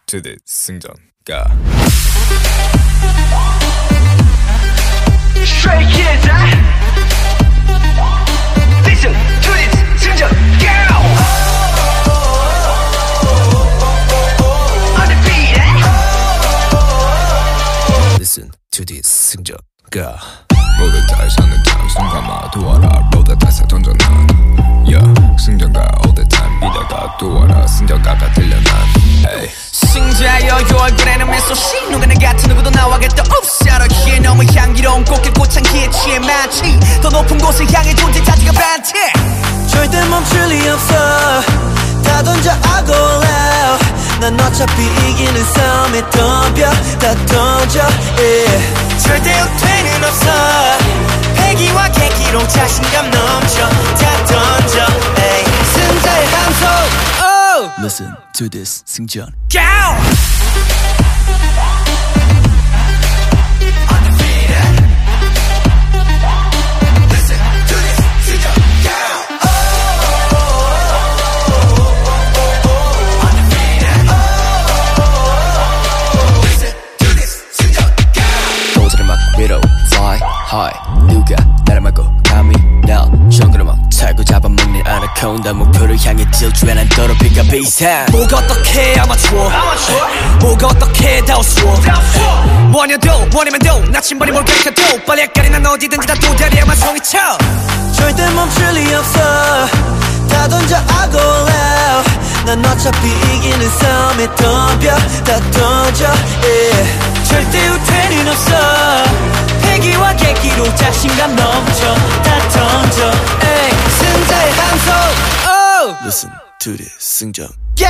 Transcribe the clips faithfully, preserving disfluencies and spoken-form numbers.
to the 승전가. Stray Kids, huh? Listen to this 승전가. Undefeated. Listen to this 승전가. 모두 다 사는 탕 순간마 도와라 모두 다 사던져난 yeah 승전가 all the time 이다가 도와라 승전가가 들려 난 hey. 승자여 요 얼굴에는 미소씨 누가 내 같은 누구도 나와 겠다 없어 여기에 너무 향기로운 꽃길 꽃향기에 취해 마치 더 높은 곳을 향해 존재 자체가 반티 절대 멈출 리 없어 다 던져 I go loud 난 어차피 이기는 싸움에 덤벼 다 던져 yeah. 절대 후퇴는 없어 패기와 계기로 자신감 넘쳐 다 던져 hey. 승자의 함성 oh. Listen to this 승전 Go! Hi, 누가 나를 막고 감히 날 정글을 막 차고 잡아먹는 아나콘다 목표를 향해 질주해 난 더럽히가 비상 뭐가 어떻게 아마추어 뭐가 어떻게 다 우스워 원여도 원이면 나침반이 뭘 가르쳐도 빨리 헷갈리 난 어디든지 다 도달해야만 성이쳐 절대 멈출 리 없어 다 던져 I go loud 난 어차피 이기는 싸움에 덤벼 다 던져 yeah. 절대 후퇴는 없어 패기와 계기로 자신감 넘쳐 다 던져 에이, 승자의 함성 oh. Listen to this 승전 Go!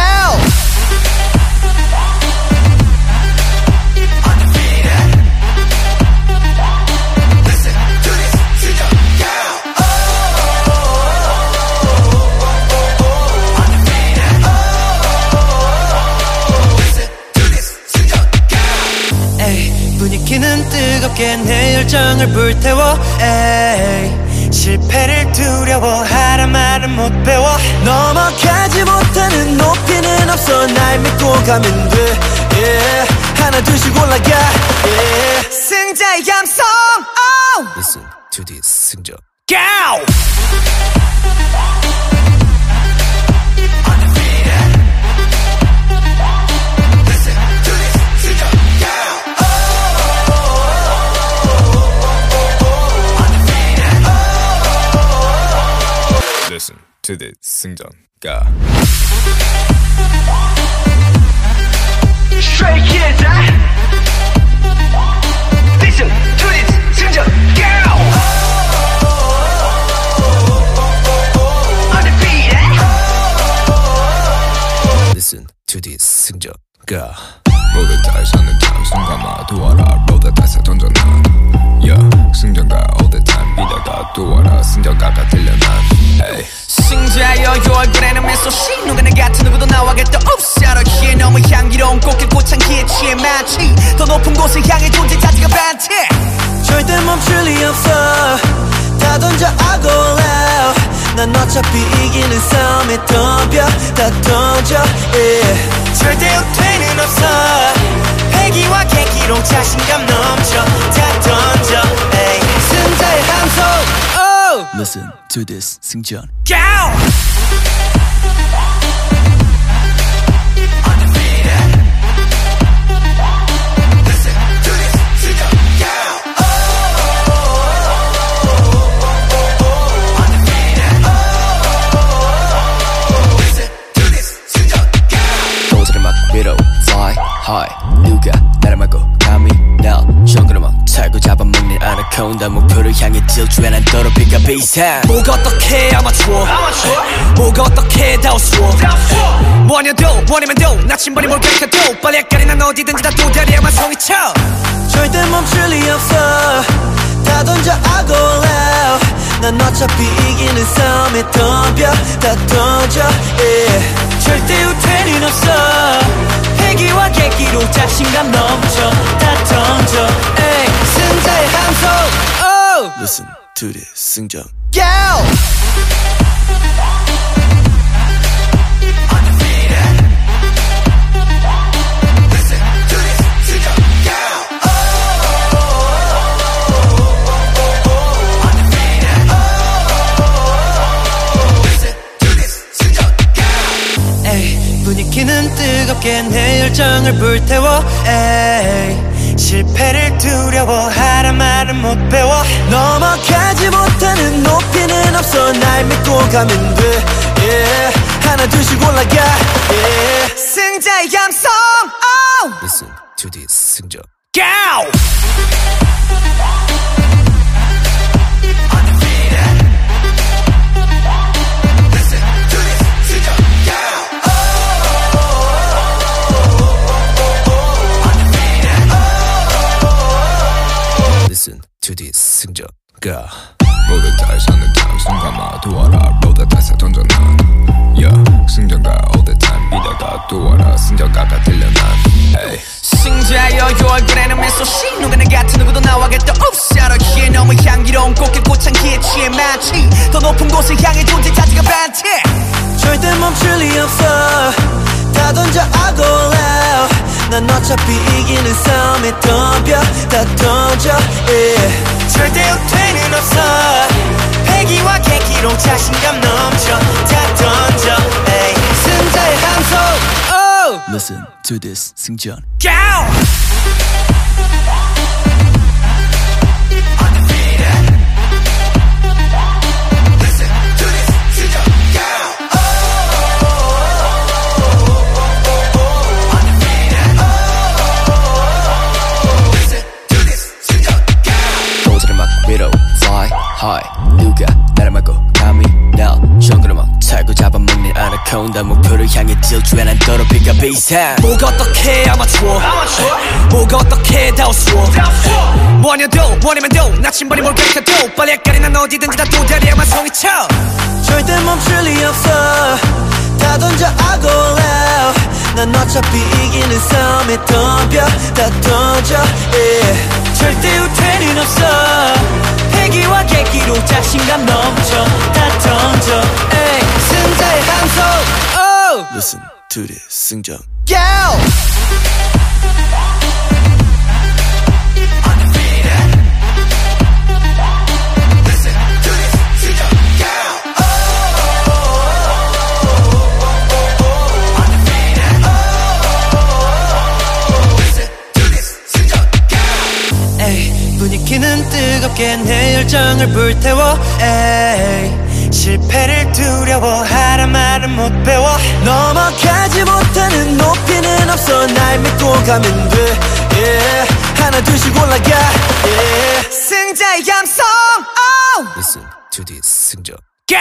분위기는 뜨겁게 내 열정을 불태워 에이. 실패를 두려워하란 말은 못 배워 넘어가지 못하는 높이는 없어 날 믿고 가면 돼 yeah. 하나 둘씩 올라가 yeah. 승자의 감성 oh. Listen to this 승전 Go! Listen to the 승전가. Stray Kids, huh? Listen to this 승전가. Undefeated. Listen to this 승전가. 모두 다 사는 탕 순간마 도와라 모두 다 사던져난 yeah 승전가 all the time 이다가 도와라 승전가가 들려 난 hey. 승자여 요 얼굴에는 미소씨 누가 내 같은 누구도 나와 겠다 없어 여기에 너무 향기로운 꽃길 꽃향기에 취해 마치 더 높은 곳을 향해 존재 자체가 반티 절대 멈출 리 없어 다 던져 I go loud 난 어차피 이기는 싸움에 덤벼 다 던져 yeah. 절대 후퇴는 없어 패기와 계기로 자신감 넘쳐 다 던져 hey. 승자의 함성 oh. Listen to this 승전 Go! Hi, 누가 나를 막고 감히 날 정글을 막 차고 잡아먹는 아나콘다 목표를 향해 질주해 난 더럽히가 비상 뭐가 어떻게 아마추어 뭐가 어떻게 다 우스워 원여도 원이면 나침반이 뭘 가르쳐도 빨리 헷갈리 난 어디든지 다 도달해야만 성이쳐 절대 멈출 리 없어 다 던져 I go loud 난 어차피 이기는 싸움에 덤벼 다 던져 yeah. 절대 후퇴는 없어 패기와 계기로 자신감 넘쳐 다 던져 에이. 승자의 함성 oh. Listen to this 승전 Go! Undefeated. 분위기는 뜨겁게 내 열정을 불태워 에이, 실패를 두려워하란 말은 못 배워 넘어가지 못하는 높이는 없어 날 믿고 가면 돼 yeah. 하나 둘씩 올라가 yeah. 승자의 감성 oh. Listen to this 승전 Go! Listen to this 승전 Go 모두 다 사는 탕 순간만 도와라 모두 다 사던져 난 yeah. 승전가 all the time 이다가 도와라 승전가가 들려 난 hey. 승자여 얼굴에는 미소씨 누가 나 같은 누구도 나와겠다 Oops 여러기에 너무 향기로운 꽃길 꽃향기에 취해 마치 더 높은 곳을 향해 존재 자체가 반티 절대 멈출 리 없어 다 던져 I go loud 난 어차피 이기는 싸움에 덤벼 다 던져 yeah. 절대 후퇴는 없어 패기와 계기로 자신감 넘쳐 다 던져 hey. 승자의 함성 oh. Listen to this 승전 Go! 위로 fly high 누가 나를 막고 감히 날 정글어막 살고 잡아먹는 아나콘다 목표를 향해 질주해 난 더럽히가 비상 뭐가 어떻게 아마추어 뭐가 어떻게 다 우스워 뭐냐도 원이면도 나침반이 뭘 깎아도 빨리 헷갈리 난 어디든지 다 도다리야만 송이쳐 절대 멈출 리 없어 다 던져 I go loud 난 어차피 이기는 싸움에 덤벼 다 던져 yeah. 절대 후퇴는 없어 패기와 계기로 자신감 넘쳐 다 던져 hey. 승자의 함성 oh. Listen to this 승전 Go! 분위기는 뜨겁게 내 열정을 불태워 에이, 실패를 두려워하란 말은 못 배워 넘어가지 못하는 높이는 없어 날 믿고 가면 돼 yeah. 하나 둘씩 올라가 yeah. 승자의 감성 oh. Listen to this 승전 Go!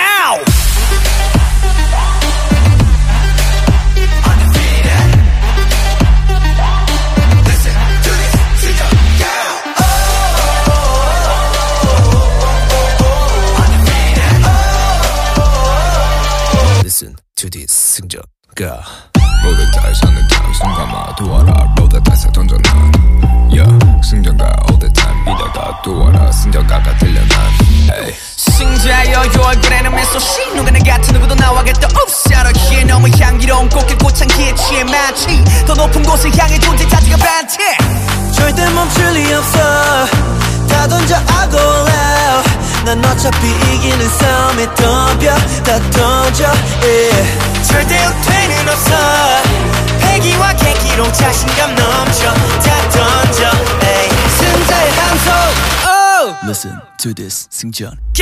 Listen to this 승전 Go 모두 다 사는 탕 순간만 도와라 모두 다 사던져 난 yeah. 승전가 all the time 이다가 도와라 승전가가 들려 난 hey. 승자여 얼굴에는 미소씨 누가 나 같은 누구도 나와겠다 Oops 여러기에 너무 향기로운 꽃길 꽃향기에 취해 마치 더 높은 곳을 향해 존재 자체가 반티 절대 멈출 리 없어 다 던져 I go loud 난 어차피 이기는 싸움에 덤벼 다 던져 yeah. 절대 후퇴는 없어 패기와 계기로 자신감 넘쳐 다 던져 hey. 승자의 함성 oh. Listen to this 승전 Go!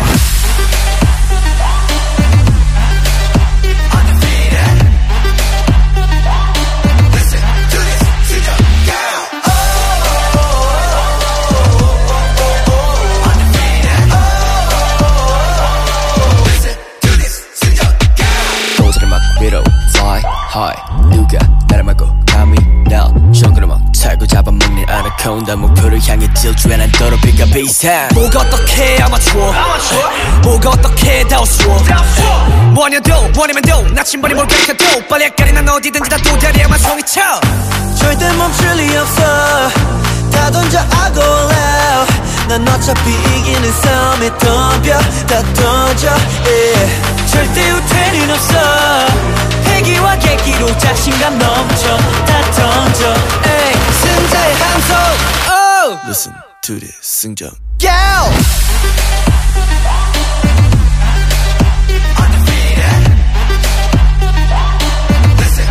위로 fly high 누가 나를 막고 감히 날 정글어막 살고 잡아먹는 아나콘다 목표를 향해 질주해 난 더럽히가 비상 뭐가 어떻게 아마추어 뭐가 어떻게 다 우스워 뭐냐도 원이면도 나침반이 뭘 깎아도 빨리 헷갈리 난 어디든지 다 도다리야만 송이쳐 절대 멈출 리 없어 다 던져 I go loud 난 어차피 이기는 싸움에 덤벼 다 던져 yeah. 절대 후퇴는 없어 패기와 계기로 자신감 넘쳐 다 던져 hey. 승자의 함성 oh. Listen to this 승전 Go! Listen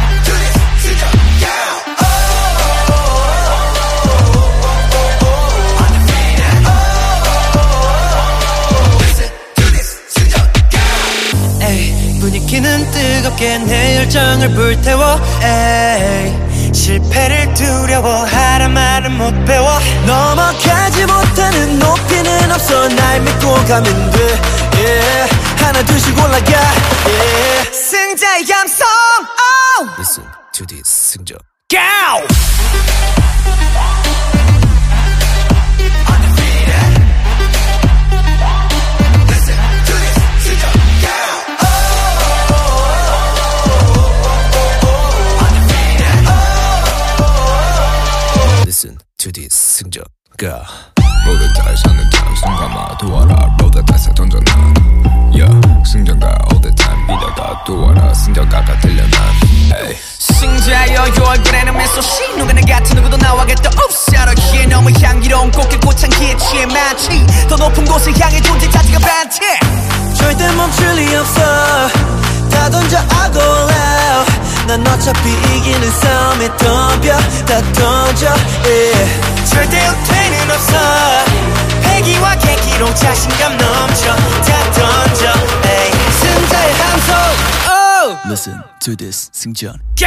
열정을 불태워 에이. 실패를 두려워하란 말은 못 배워 넘어가지 못하는 높이는 없어 날 믿고 가면 돼 yeah. 하나 둘씩 올라가 yeah. 승자의 감성 oh. Listen to this 승전 Go! Listen to this 승전 Go 모두 다 사는 단 순간마도 알아 모두 다 던져난 Yeah 승전가 all the time 이다가 또 알아 승전가가 들려 난 hey. 승자여 요 얼굴에는 미소씨 누구나 같은 누구도 나와겠다 Oops 아로히에 너무 향기로운 꽃길 꽃향기에 취해 마치 더 높은 곳을 향해 존재 자체가 반티 절대 멈출 리 없어 다 던져 I go loud 난 어차피 이기는 싸움에 덤벼 다 던져 yeah. 절대 후퇴는 없어 패기와 계기로 자신감 넘쳐 다 던져 hey. 승자의 함성 oh. Listen to this 승전 Go!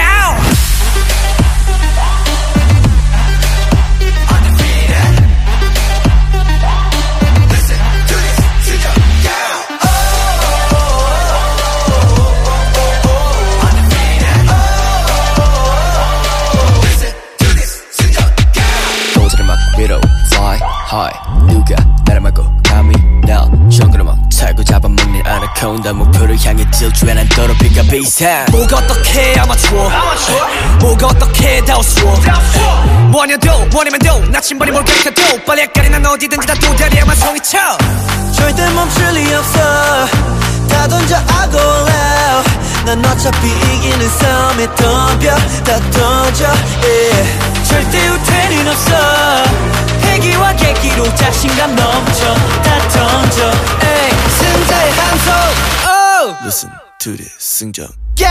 위로 fly high 누가 나를 막고 감히 날 정글어막 살고 잡아먹는 아나콘다 목표를 향해 질주해 난 더럽히가 비상 뭐가 어떻게 아마추어 뭐가 어떻게 다 우스워 뭐냐도 원이면도 나침반이 뭘 가르쳐도 빨리 헷갈리 난 어디든지 다 도다리에만 송이쳐 절대 멈출 리 없어 다 던져 I go loud 난 어차피 이기는 싸움에 덤벼 다 던져 yeah. 절대 후퇴는 없어 패기와 계기로 자신감 넘쳐 다 던져 에이. 승자의 함성 oh. Listen to this 승전 Go!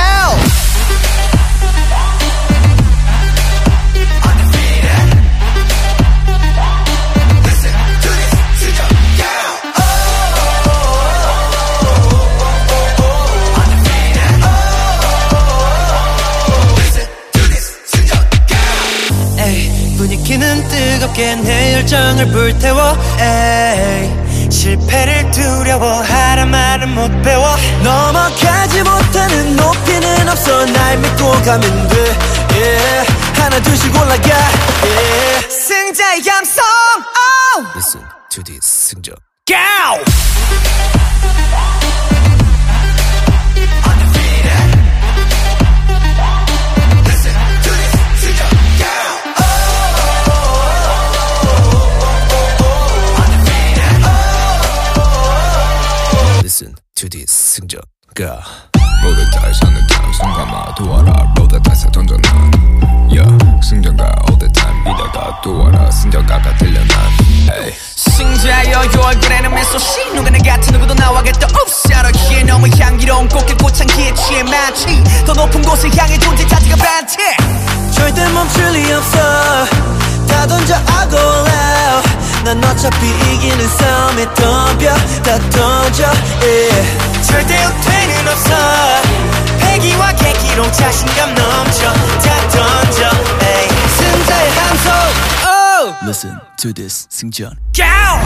분위기는 뜨겁게 내 열정을 불태워 에이. 실패를 두려워하란 말은 못 배워 넘어가지 못하는 높이는 없어 날 믿고 가면 돼 yeah. 하나 둘씩 올라가 yeah. 승자의 감성 oh. Listen to this 승전 Go! Listen to this 승전 Go 모두 다 사는 단 순간마도 알아 모두 다 던져난 Yeah 승전가 all the time 이다가 또 알아 승전가가 들려 난 hey. 승자여 요 얼굴에는 미소씨 누구나 같은 누구도 나와겠다 Oops 아로히에 너무 향기로운 꽃길 꽃향기에 취해 마치 더 높은 곳을 향해 존재 자체가 반티 절대 멈출 리 없어 다 던져 I go loud 난 어차피 이기는 싸움에 덤벼 다 던져 yeah. 절대 후퇴는 없어 패기와 계기로 자신감 넘쳐 다 던져 hey. 승자의 함성 oh. Listen to this 승전 Go!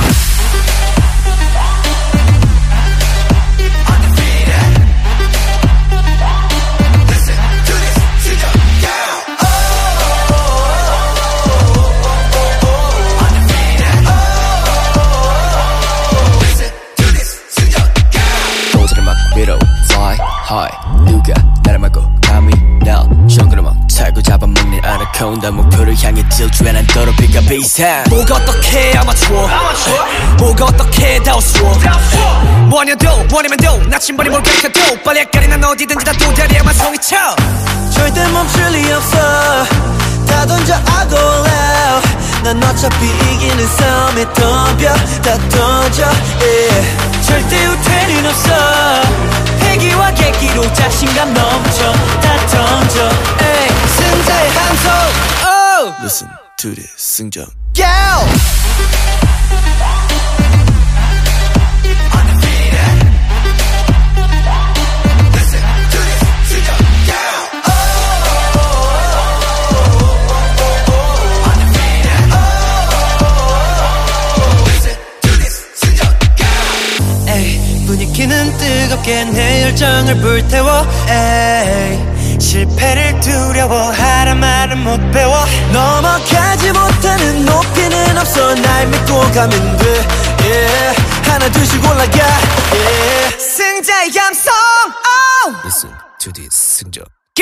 위로 fly high 누가 나를 막고 감히 날 정글어막 살고 잡아먹는 아나콘다 목표를 향해 질주해 난 더럽히가 비상 뭐가 어떻게 아마추어 뭐가 어떻게 다 우스워 뭐냐도 원이면도 나침반이 뭘 가르쳐도 빨리 헷갈리 난 어디든지 다 도다리에만 송이쳐 절대 멈출 리 없어 다 던져 I go loud 난 어차피 이기는 싸움에 덤벼 다 던져 yeah. 절대 후퇴는 없어 패기와 계기로 자신감 넘쳐 다 던져 에이. 승자의 함성 oh. Listen to this 승전 Go! Listen to this, 뜨겁게 내 열정을 불태워 에이. 실패를 두려워하란 말은 못 배워 넘어가지 못하는 높이는 없어 날 믿고 가면 돼 yeah. 하나 둘씩 올라가 yeah. 승자의 감성 oh. Listen to this 승전 Go!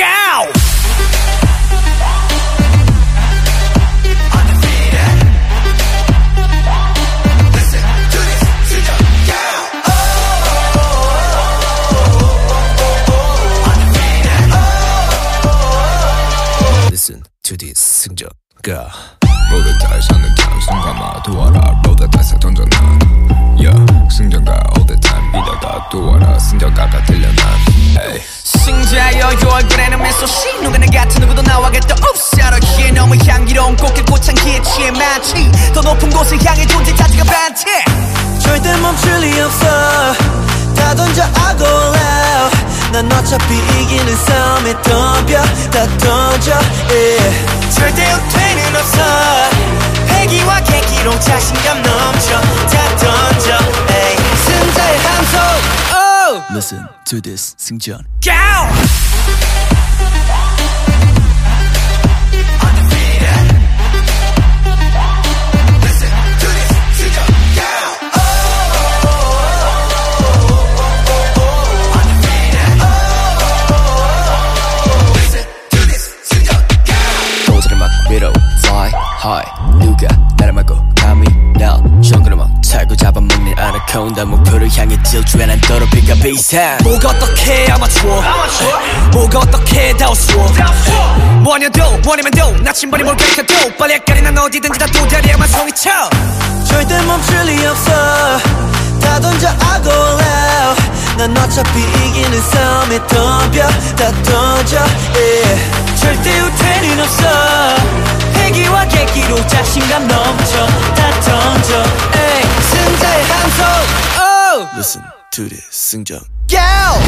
Listen to this 승전 Go 모두 다 사는 탕 순간마 도와라 모두 다 던져난 Yeah 승전가 all the time 이다가 도와라 승전가가 들려 난 hey. 승자여 요 얼굴에는 미소씨 누구나 같은 누구도 나와겠다 Oops 아로히에 너무 향기로운 꽃길 꽃향기에 취해 마치 더 높은 곳을 향해 존재 자체가 반티 절대 멈출 리 없어 다 던져 I go loud 난 어차피 이기는 싸움에 덤벼 다 던져 yeah. 절대 후퇴는 없어 패기와 계기로 자신감 넘쳐 다 던져 hey. 승자의 함성 oh. Listen to this 승전 Go! 누가 나를 막고 감히 날 정글어만 살고 잡아먹는 아나콘다 목표를 향해 질주해 난 더럽히가 비상 뭐가 어떻게 아마추어 뭐가 어떻게 다 우스워 뭐냐도 원이면도 나침반이 뭘 가르쳐도 빨리 헷갈리 난 어디든지 다 도다리야만 성이쳐 절대 멈출 리 없어 다 던져 I go loud 난 어차피 이기는 싸움에 덤벼 다 던져 yeah. 절대 후퇴는 없어 패기와 계기로 자신감 넘쳐 다 던져 에이. 승자의 함성 oh. Listen to this 승전 Go!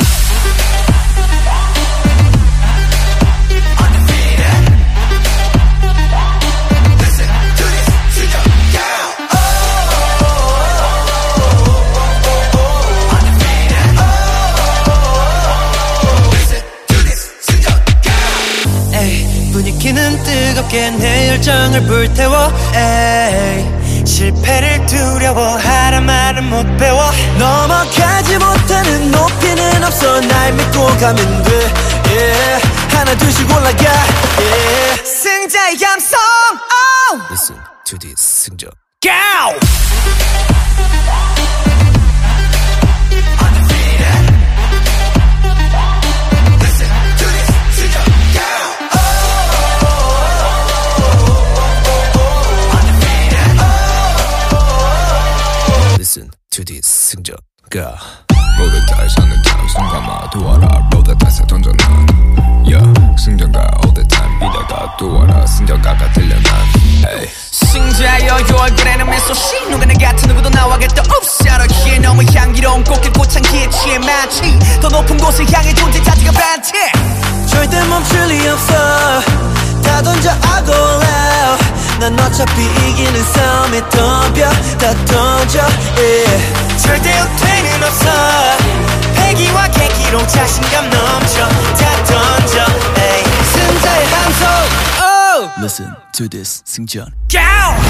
분위기는 뜨겁게 내 열정을 불태워 에이. 실패를 두려워하란 말은 못 배워 넘어가지 못하는 높이는 없어 날 믿고 가면 돼 yeah. 하나 둘씩 올라가 yeah. 승자의 감성 oh. Listen to this 승전 Go! Listen to this 승전 Go 모두 다 사는 탕 순간마 도와라 모두 다 던져난 Yeah 승전가 all the time 이다가 도와라 승전가가 들려 난 hey. 승자여 요 얼굴에는 미소씨 누구나 같은 누구도 나와겠다 Oops 아로히에 너무 향기로운 꽃길 꽃향기에 취해 마치 더 높은 곳을 향해 존재 자체가 반티 절대 멈출 리 없어 다 던져 I go loud 난 어차피 이기는 싸움에 덤벼 다 던져 yeah. 절대 후퇴는 없어 패기와 계기로 자신감 넘쳐 다 던져 hey. 승자의 함성 oh. Listen to this 승전 Go!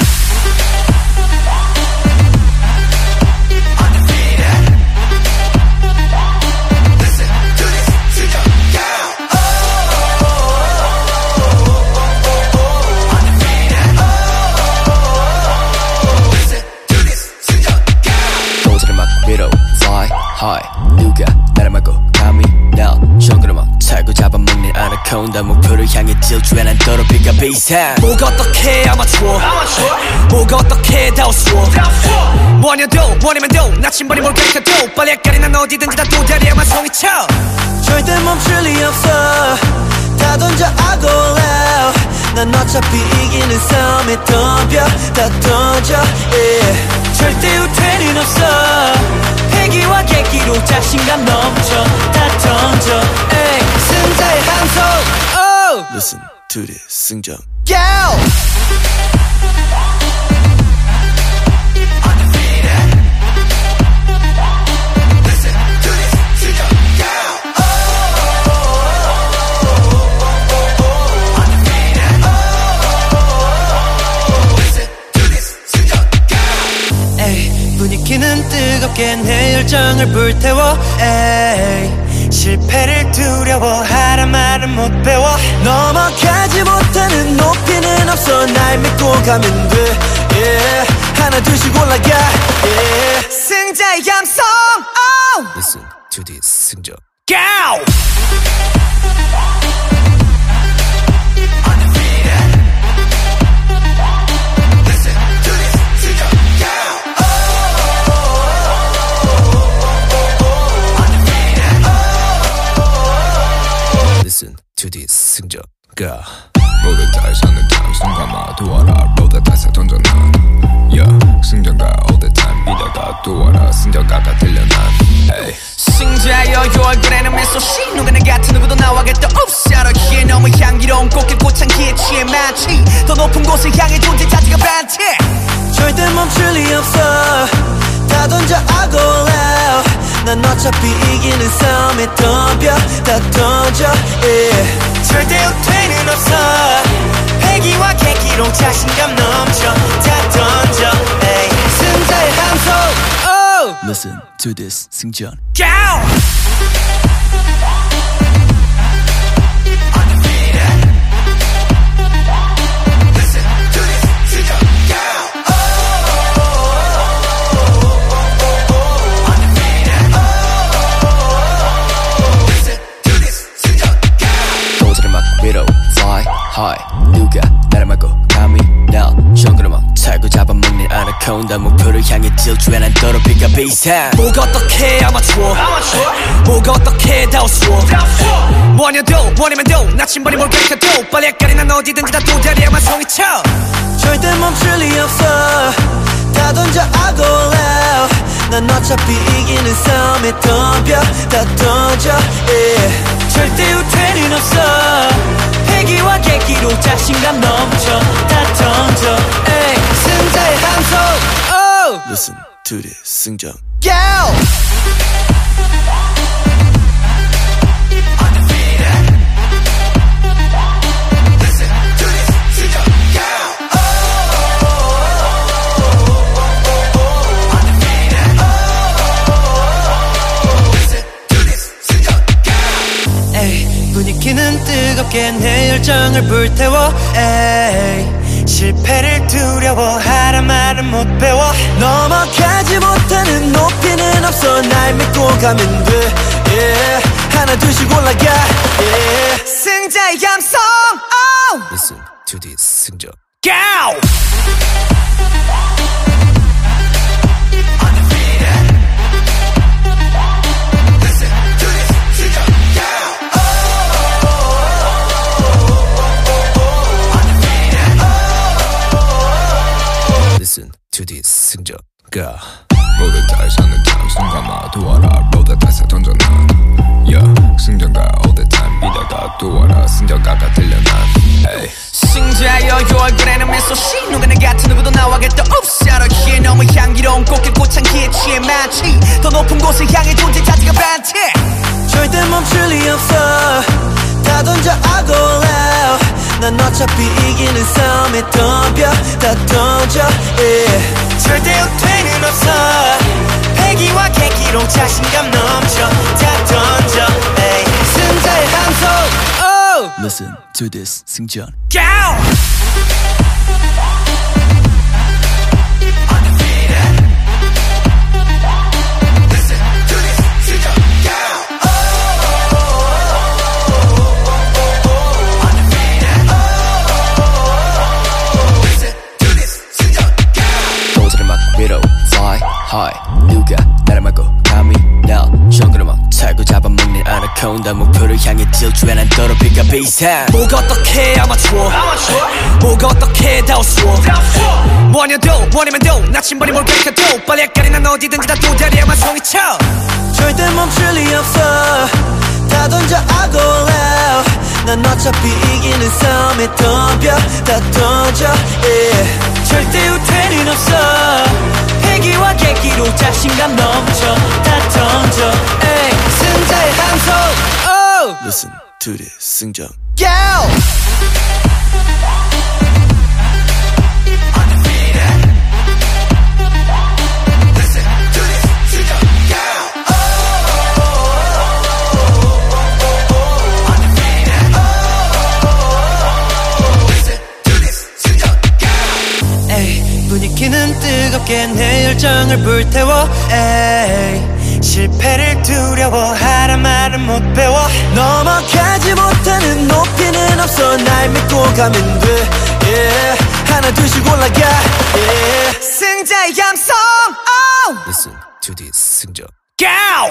High 누가 나를 막고 감히 날 정글어만 살고 잡아먹는 아나콘다 목표를 향해 질주해 난 더럽히가 비상 뭐가 어떻게 아마추어 뭐가 어떻게 다 우스워 뭐냐도 원이면도 나침반이 뭘 가르쳐도 빨리 헷갈리 난 어디든지 다 도다리야만 성이쳐 절대 멈출 리 없어 다 던져 I go loud 난 어차피 이기는 싸움에 덤벼 다 던져 yeah. 절대 후퇴는 없어 패기와 계기로 자신감 넘쳐 다 던져 에이. 승자의 함성 oh. Listen to this 승전 Go! Listen to this, 열정을 불태워 에이. 실패를 두려워하란 말은 못 배워 넘어가지 못하는 높이는 없어 날 믿고 가면 돼 yeah. 하나 둘씩 올라가 yeah. 승자의 감성 oh. Listen to this 승정 Go! Listen to this 승정 Go 모두 다 사는 당순간마 도와라 모두 다 사던져 난 yeah. 승정가 all the time 이다가 도와라 승정가가 들려 난 hey. 승자여 요 얼굴에는 미소씨 누구나 같은 누구도 나와겠다 없어 여기에 너무 향기로운 꽃길 꽃향기에 취해 마치 더 높은 곳을 향해 존재 자체가 반칙 절대 멈출 리 없어 다 던져 I go loud 난 어차피 이기는 싸움에 덤벼 다 던져 yeah. 절대 후퇴는 없어 패기와 계기로 자신감 넘쳐 다 던져 hey. 승자의 함성 oh. Listen to this 승전 Go! 위로 fly high 누가 나를 막고 감히 날 정글어막 살고 잡아먹는 아나콘다 목표를 향해 질주해 난 더럽히가 비상 뭐가 어떻게 아마추어 뭐가 어떻게 다 우스워 뭐냐도 뭐냐면도 나침반이 뭘 가르쳐도 빨리 헷갈리 난 어디든지 다 도다리에만 송이쳐 절대 멈출 리 없어 다 던져 I go loud 난 어차피 이기는 싸움에 덤벼 다 던져 yeah. 절대 후퇴는 없어 패기와 계기로 자신감 넘쳐 다 던져 에이. 승자의 함성 oh. Listen to this 승전 Go! 분위기는 뜨겁게 내 열정을 불태워 에이. 실패를 두려워하란 말은 못 배워 넘어가지 못하는 높이는 없어 날 믿고 가면 돼 yeah. 하나 둘씩 올라가 yeah. 승자의 감성 oh. Listen to this 승정 Go! Listen to this 승정 Go 모두 다 사는 당순간마 도와라 모두 다 사던져 난 yeah. 승정가 all the time 이다가 도와라 승정가가 들려 난 hey. 승자여 요 얼굴에는 미소씨 누구나 같은 누구도 나와겠다 없어 여기에 너무 향기로운 꽃길 꽃향기에 취해 마치 더 높은 곳을 향해 존재 자체가 반칙 절대 멈출 리 없어 다 던져 I go loud 난 어차피 이기는 싸움에 덤벼 다 던져 yeah. 절대 후퇴는 없어 패기와 계기로 자신감 넘쳐 다 던져 hey. 승자의 함성 oh. Listen to this 승전 Go! 위로 fly high 누가 나를 막고 감히 날 정글어막 살고 잡아먹는 아나콘다 목표를 향해 질주해 난 더럽히가 비상 뭐가 어떻게 아마추어 뭐가 어떻게 다 우스워 뭐냐도 뭐냐면도 나침반이 뭘 가르쳐도 빨리 헷갈리 난 어디든지 다 도다리에만 송이쳐 절대 멈출 리 없어 다 던져 I go loud 난 어차피 이기는 싸움에 덤벼 다 던져 yeah. 절대 후퇴는 없어 패기와 계기로 자신감 넘쳐 다 던져 에이. 승자의 함성 oh. Listen to this 승전 Go! Listen to this, go! 때는 뜨겁게 내 열정을 불태워 에이. 실패를 두려워하란 말은 못 배워 넘어가지 못하는 높이는 없어 날 믿고 가면 돼 yeah. 하나 둘씩 올라가 yeah. 승자의 감성 oh. Listen to this 승전 Go!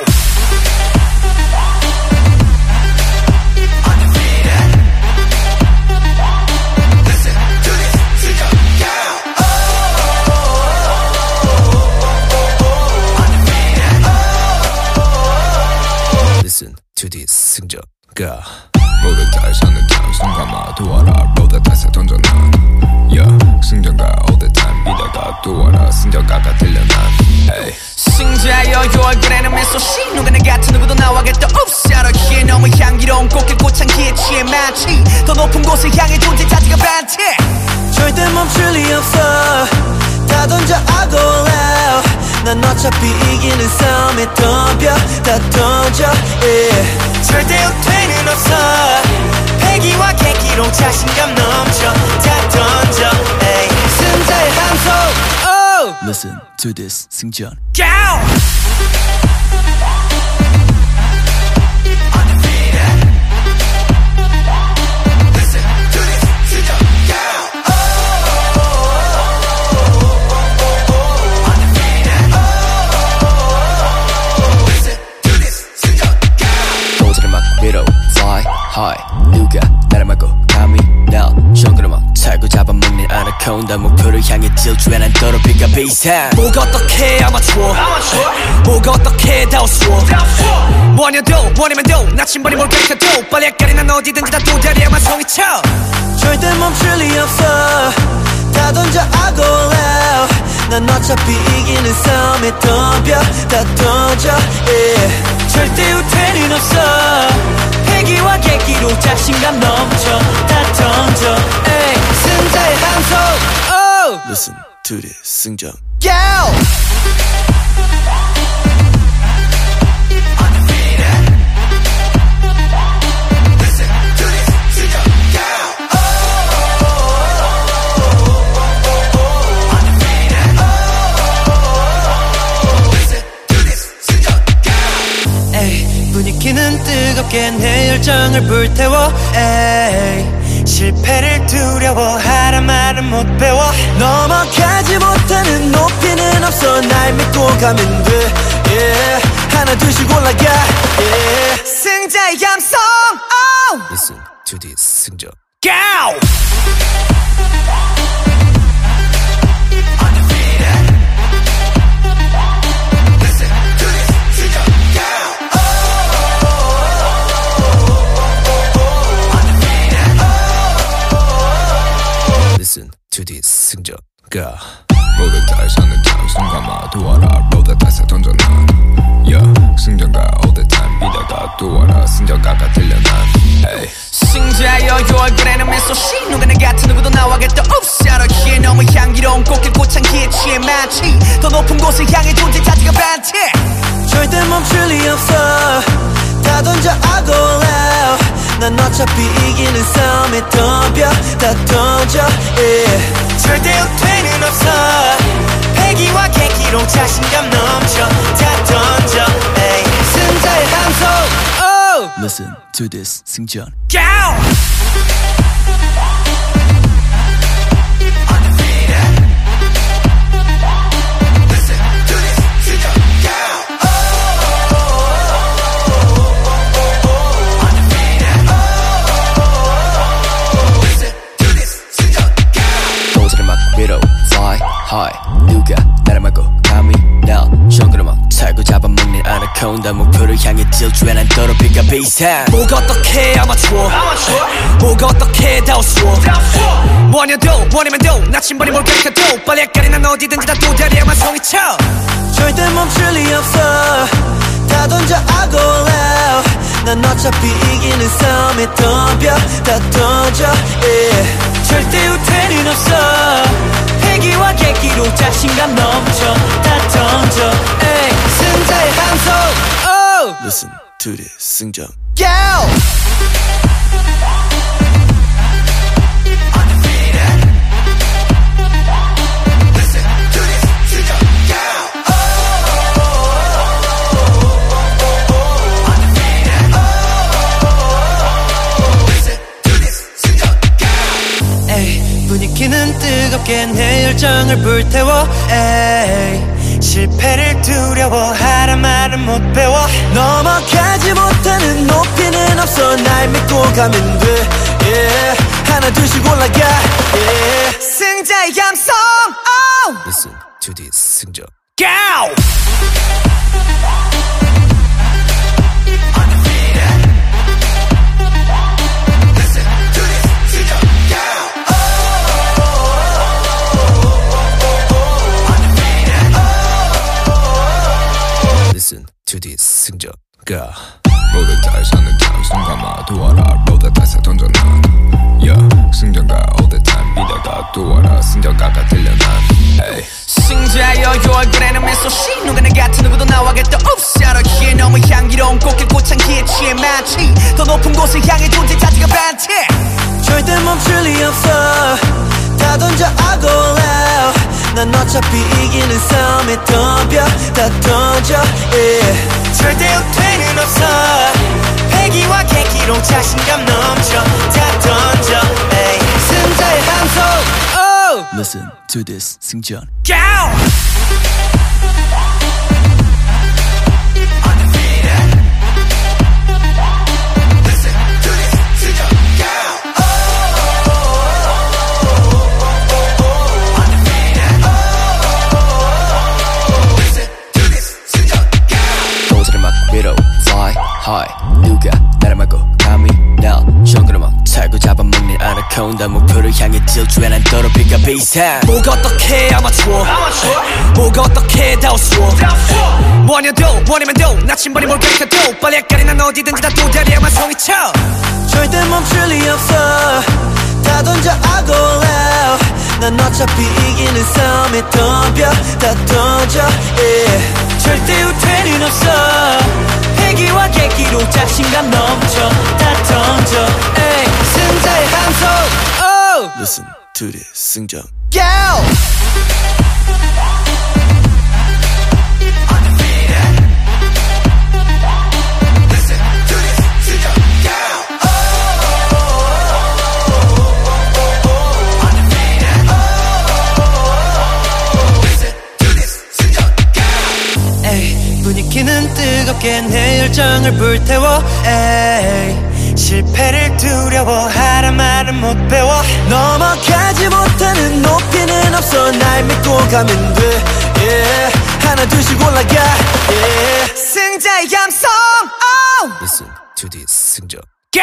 Listen to this 승전 Go 모두 다 사는 땅 순간마 도와라 모두 다 사 던져 난 yeah. 승전가 all the time 이다가 도와라 승전가가 들려 난 hey. 승자여 요 얼굴에는 미소씨 누구나 같은 누구도 나와겠다 Oops 이렇게 너무 향기로운 꽃길 꽃향기에 취해 마치 더 높은 곳을 향해 존재 자체가 반티 절대 멈출 리 없어 다 던져 I go loud 난 어차피 이기는 싸움에 덤벼 다 던져 yeah. 절대 후퇴는 없어 패기와 계기로 자신감 넘쳐 다 던져 hey. 승자의 함성 oh. Listen to this 승전 Go! 누가 나를 막고 감히 날 정글어막 살고 잡아먹는 아나콘다 목표를 향해 질주해 난 더럽히가 비상 뭐가 어떻게 아마추어 뭐가 어떻게 다 우스워 뭐냐도 뭐냐면도 나침반이 뭘 가르쳐도 빨리 헷갈리 난 어디든지 다 도다리에만 성이쳐 절대 멈출 리 없어 다 던져 I go loud 난 어차피 이기는 싸움에 덤벼 다 던져 yeah. 절대 후퇴는 없어 패기와 계기로 자신감 넘쳐 다 던져 에이. 승자의 함성 oh. Listen to this 승전 Go! 분위기는 뜨겁게 내 열정을 불태워 에이. 실패를 두려워하란 말은 못 배워 넘어가지 못하는 높이는 없어 날 믿고 가면 돼 yeah. 하나 둘씩 올라가 yeah. 승자의 감성 oh. Listen to this 승전 Go! Listen to this 승전 Go 모두 다 사는 땅 순간마 도와라 모두 다 사 던져 난 yeah. 승전가 all the time 이다가 도와라 승전가가 들려 난 hey. 승자여 요 얼굴에는 미소씨 누구나 같은 누구도 나와겠다 Oops 이렇게 너무 향기로운 꽃길 꽃향기에 취해 마치 더 높은 곳을 향해 존재 자체가 반티 절대 멈출 리 없어 다 던져 I go loud 난 어차피 이기는 싸움에 덤벼 다 던져 yeah. 절대 후퇴는 없어 패기와 계기로 자신감 넘쳐 다 던져 hey. 승자의 함성 oh. Listen to this 승전 Go! high 누가 나를 막고 감히 날 정글어막 살고 잡아먹는 아나콘다 목표를 향해 질주해 난 더럽히가 비상 뭐가 어떻게 아마추어 뭐가 어떻게 다 우스워 뭐냐도 뭐냐면도 나침반이 뭘 가르쳐도 빨리 헷갈리 난 어디든지 다 도다리에만 성이쳐 절대 멈출 리 없어 다 던져 I go loud 난 어차피 이기는 싸움에 덤벼 다 던져 yeah. 절대 후퇴는 없어 패기와 계기로 자신감 넘쳐 다 던져 에이. 승자의 함성 oh. Listen to this 승전 Go! Listen to this 분위기는 뜨겁게 내 열정을 불태워 에이. 실패를 두려워하란 말은 못 배워 넘어가지 못하는 높이는 없어 날 믿고 가면 돼 yeah. 하나 둘씩 올라가 yeah. 승자의 감성 oh. Listen to this 승전 Go! Listen to this 승전 Go 모두 다 사는 단 순간마도 알아 모두 다 사던져 난 yeah. 승전가 all the time 이다가 또 알아 승전가가 들려 난 hey. 승자여 요 얼굴에는 미소씨 누가 내 같은 누구도 나와겠다 Oops 여러기에 너무 향기로운 꽃길 꽃향기에 취해 마치 더 높은 곳을 향해 존재 자체가 반칙 절대 멈출 리 없어 다 던져 I go loud 난 어차피 이기는 싸움에 덤벼 다 던져 yeah. 절대 후퇴는 없어 패기와 계기로 자신감 넘쳐 다 던져 hey. 승자의 함성 oh. Listen to this 승전 Go! 누가 나를 막고 감히 날 정글어만 살고 잡아먹는 아나콘다 목표를 향해 질주해 난 더럽히가 비상 뭐가 어떻게 아마추어 뭐가 어떻게 다 우스워 뭐냐도 뭐냐면도 나침반이 뭘 가르쳐도 빨리 헷갈리 난 어디든지 다 도다리에만 성이쳐 절대 멈출 리 없어 다 던져 I go loud 난 어차피 이기는 싸움에 덤벼 다 던져 yeah. 절대 후퇴는 없어 패기와 계기로 자신감 넘쳐 다 던져 에이. 승자의 함성 oh. Listen to this 승전 Go! 분위기는 뜨겁게 내 열정을 불태워 에이. 실패를 두려워하란 말은 못 배워 넘어가지 못하는 높이는 없어 날 믿고 가면 돼 yeah. 하나 둘씩 올라가 yeah. 승자의 감성 oh. Listen to this 승전 Go!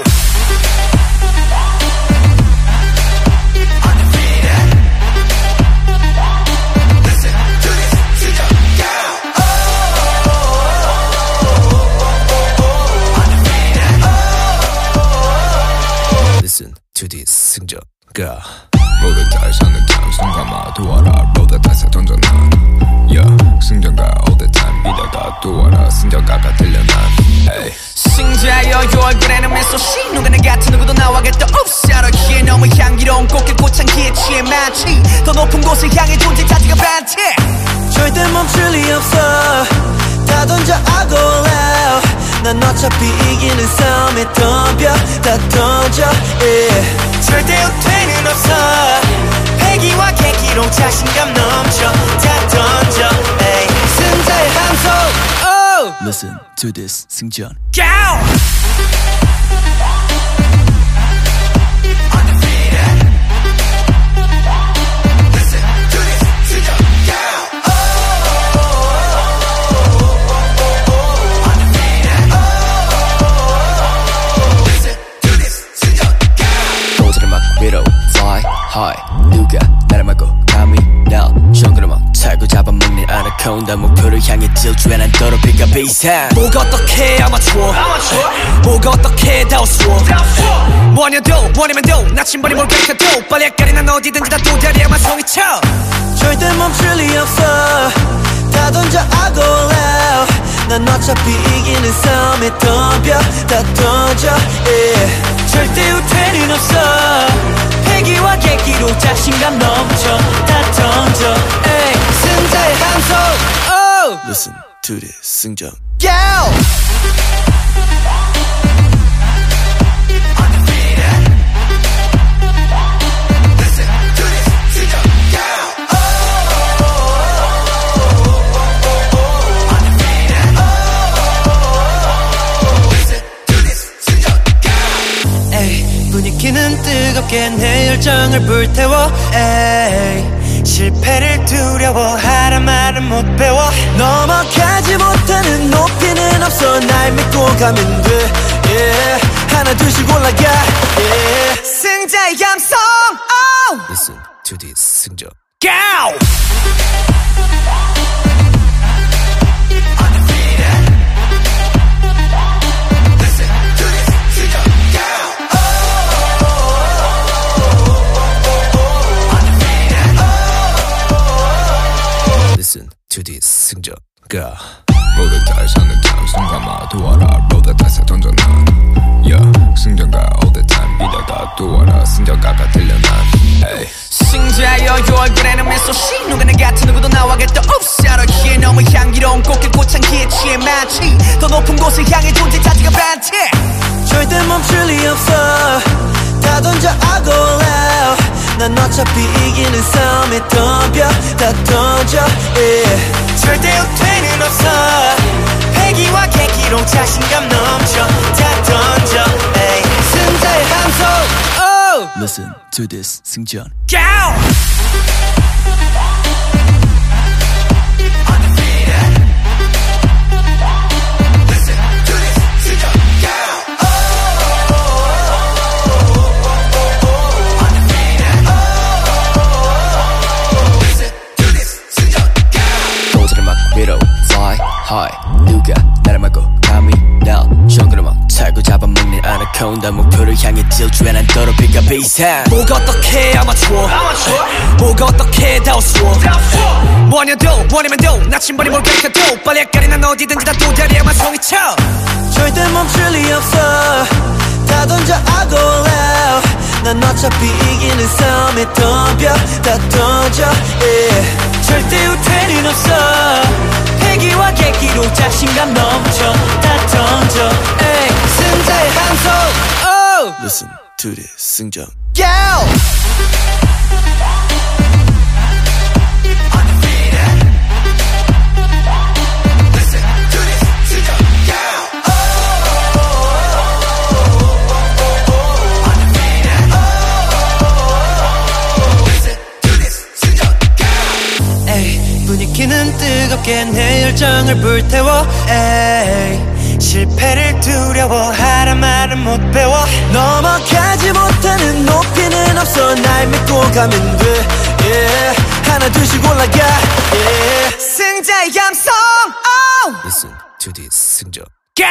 Listen to this 승전 Go 모두 다 사는 단 순간마도 알아 모두 다 사던져 난 yeah. 승전가 all the time 이다가 또 알아 승전가가 들려 난 hey. 승자여 요 얼굴에는 미소씨 누가 내 같은 누구도 나와겠다 Oops 여러기에 너무 향기로운 꽃길 꽃향기에 취해 마치 더 높은 곳을 향해 존재 자체가 반칙 절대 멈출 리 없어 다 던져 I go loud 난 어차피 이기는 싸움에 덤벼 다 던져 yeah. 절대 후퇴는 없어 패기와 계기로 자신감 넘쳐 다 던져 hey. 승자의 함성 oh. Listen to this 승전 Go! high 누가 나를 막고 감히 날 정글어만 살고 잡아먹는 아나콘다 목표를 향해 질주해 난 더럽히가 비상 뭐가 어떻게 아마추어 뭐가 어떻게 다 우스워 뭐냐도 뭐냐면도 나침반이 뭘 가르쳐도 빨리 헷갈리 난 어디든지 다 도다리에만 성이쳐 절대 멈출 리 없어 다 던져 I go loud 난 어차피 이기는 싸움에 덤벼 다 던져 yeah. 절대 후퇴는 없어 패기와 계기로 자신감 넘쳐 다 던져 에이. 승자의 함성 oh. Listen to this 승전 Go! 뜨겁게 내 열정을 불태워 에이. 실패를 두려워하란 말은 못 배워 넘어가지 못하는 높이는 없어 날 믿고 가면 돼 yeah. 하나 둘씩 올라가 yeah. 승자의 감성 oh. Listen to this 승전 Go! Listen to this 승전 Go 모두 다 사는 순간만 도와라 모두 다 던져 난 yeah. 승전가 all the time 이러다 또 와라 승전가가 들려 난 hey. 승자여 요 얼굴에는 미소씨 누구나 같은 누구도 나와겠다 Oops 여러기에 너무 향기로운 꽃길 꽃향기에 취해 마치 더 높은 곳을 향해 존재 자체가 반티 절대 멈출 리 없어 다 던져 I go loud 난 어차피 이기는 싸움에 덤벼 다 던져 yeah. 절대 후퇴는 없어 패기와 계기로 자신감 넘쳐 다 던져 hey. 승자의 함성 oh. Listen to this 승전 Go! 누가 나를 막고 감히 날 정글을 막 차고 잡아먹는 아나콘다 목표를 향해 질주해 난 더럽히가 비상 뭐가 어떻게 아마추어 뭐가 어떻게 다 우스워 뭐냐도 뭐냐면도 나침반이 뭘 가르쳐도 빨리 헷갈리 난 어디든지 다 도다리에만 성이쳐 절대 멈출 리 없어 다 던져 I go loud 난 어차피 이기는 싸움에 덤벼 다 던져 yeah. 절대 후퇴는 없어 패기와 계기로 자신감 넘쳐 다 던져 에이. 승자의 함성 oh. Listen to this 승전 Go! 분위기는 뜨겁게 내 열정을 불태워 에이. 실패를 두려워하란 말은 못 배워 넘어가지 못하는 높이는 없어 날 믿고 가면 돼 yeah. 하나 둘씩 올라가 yeah. 승자의 감성 oh. Listen to this 승전 Go!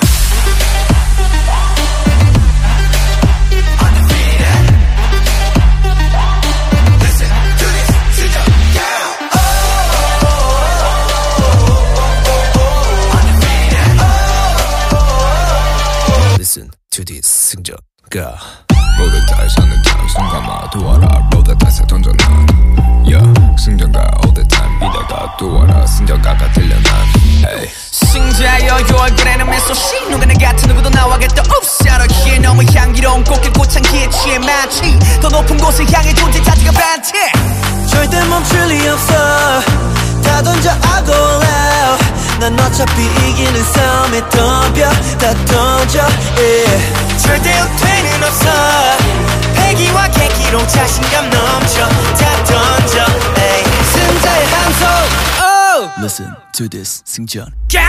Listen to this 승전 Go 모두 다 사는 순간만 도와라 모두 다 던져 난 yeah. 승전가 all the time 이러다 또 와라 승전가가 들려 난 hey. 승자여 요 얼굴에는 미소씨 누구나 같은 누구도 나와겠다 Oops 여러기에 너무 향기로운 꽃길 꽃향기에 취해 마치 더 높은 곳을 향해 존재 자체가 반티 절대 멈출 리 없어 다 던져 I go loud 난 어차피 이기는 싸움에 덤벼 다 던져 yeah. 절대 후퇴는 없어 패기와 계기로 자신감 넘쳐 다 던져 hey. 승자의 함성 oh. Listen to this 승전 Go!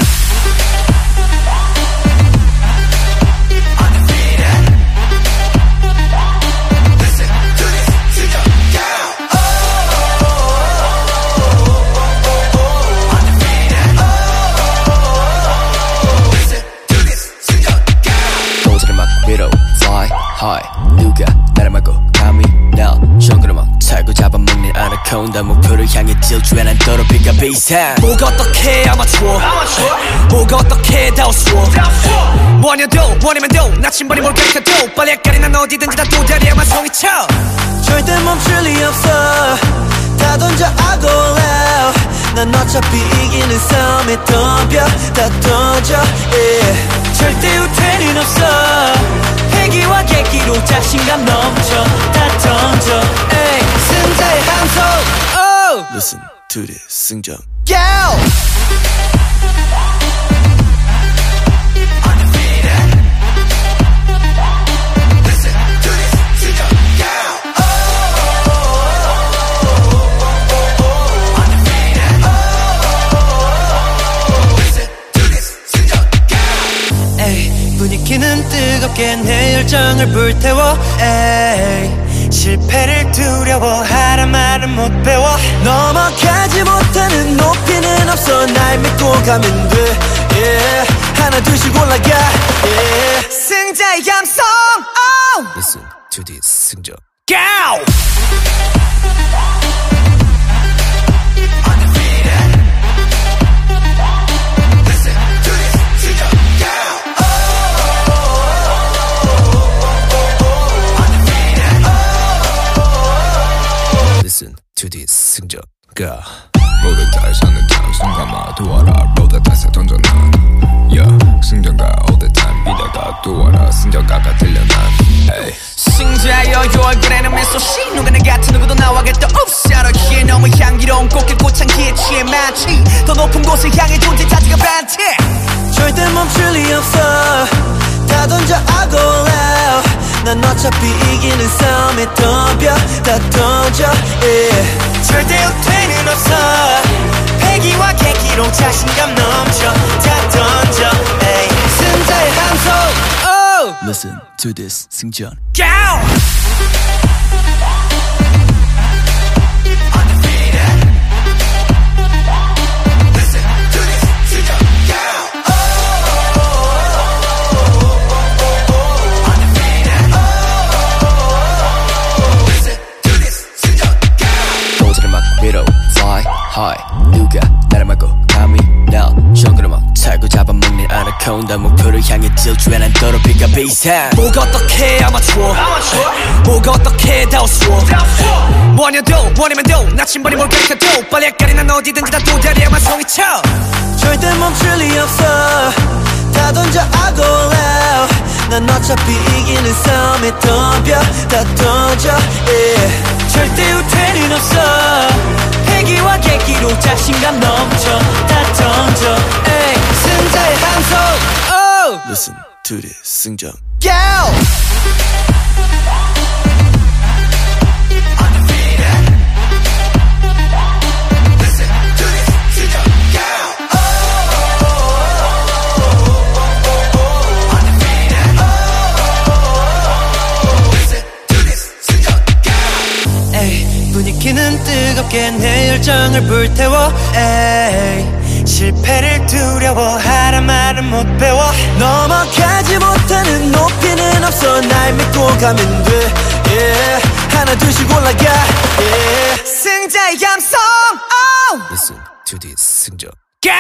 high 누가 나를 막고 감히 날 정글을 막 차고 잡아먹는 아나콘다 목표를 향해 질주해 난 더럽히가 비상 뭐가 어떻게 아마추어 뭐가 어떻게 다 우스워 뭐냐도 뭐냐면도 나침반이 뭘 가르쳐도 빨리 헷갈리 난 어디든지 다 도다리에만 성이쳐 절대 멈출 리 없어 다 던져 I go loud 난 어차피 이기는 싸움에 덤벼 다 던져 yeah. 절대 후퇴는 없어 패기와 계기로 자신감 넘쳐 다 던져 에이. 승자의 함성 oh. Listen to this 승전 Go! Listen to this 뜨겁게 내 열정을 불태워 에이. 실패를 두려워하란 말은 못 배워 넘어가지 못하는 높이는 없어 날 믿고 가면 돼 yeah. 하나 둘씩 올라가 yeah. 승자의 감성 oh. Listen to this 승전 Go! Listen to this 승전 Go 모두 다 사는 단 순간마도 알아 모두 다 사 던져 난 yeah. 승전가 all the time 이다가 또 알아 승전가가 들려 난 hey. 승자여 요 얼굴에는 미소씨 누구나 같은 누구도 나와겠다 Oops 알았기에 너무 향기로운 꽃길 꽃향기에 취해 마치 더 높은 곳을 향해 존재 자체가 반티 절대 멈출 리 없어 다 던져 I go loud 난 어차피 이기는 싸움에 덤벼 다 던져 yeah. 절대 후퇴는 없어 패기와 계기로 자신감 넘쳐 다 던져 hey. 승자의 함성 oh. Listen to this 승전 Go! 누가 나를 막고 감히 날 정글을 막 살고 잡아먹는 아나콘다 목표를 향해 질주해 난 더럽히가 비상 뭐가 어떻게 아마추어 뭐가 어떻게 다 우스워 뭐냐도 뭐냐면도 나침반이 뭘 가르쳐도 빨리 헷갈리 난 어디든지 다 도다리에만 성이쳐 절대 멈출 리 없어 다 던져 I go loud 난 어차피 이기는 싸움에 덤벼 다 던져 yeah. 절대 후퇴는 없어 패기와 계기로 자신감 넘쳐 다 던져 에이. 승자의 함성 oh. Listen to this 승전 Go! 분위기는 뜨겁게 내 열정을 불태워 에이. 실패를 두려워하란 말은 못 배워 넘어가지 못하는 높이는 없어 날 믿고 가면 돼 yeah. 하나 둘씩 올라가 yeah. 승자의 감성 oh. Listen to this 승전 Go!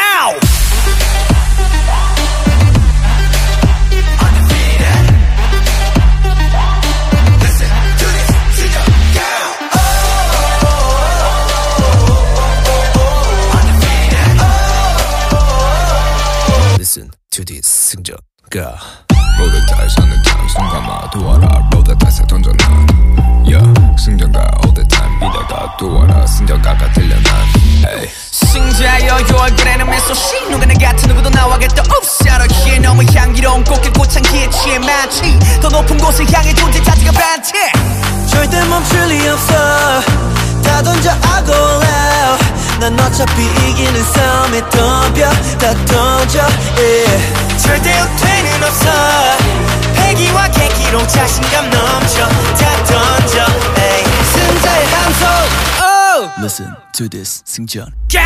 Listen to this 승전 Go 모두 다 사는 단 순간마도 알아 모두 다 사 던져 난 yeah. 승전가 all the time 이다가 또 알아 승전가가 들려 난 hey. 승자여 요 얼굴에는 미소씨 누구나 같은 누구도 나와겠다 Oops 알았기에 너무 향기로운 꽃길 꽃향기에 취해 마치 더 높은 곳을 향해 존재 자체가 반티 절대 멈출 리 없어 다 던져 I go loud 난 어차피 이기는 싸움에 덤벼 다 던져 yeah. 절대 후퇴는 없어 패기와 계기로 자신감 넘쳐 다 던져 hey. 승자의 함성 oh. Listen to this 승전 Go!